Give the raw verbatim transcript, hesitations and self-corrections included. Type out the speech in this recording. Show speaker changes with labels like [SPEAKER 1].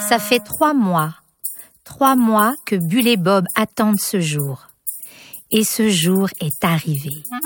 [SPEAKER 1] Ça fait trois mois, trois mois que Bulle et Bob attendent ce jour. Et ce jour est arrivé.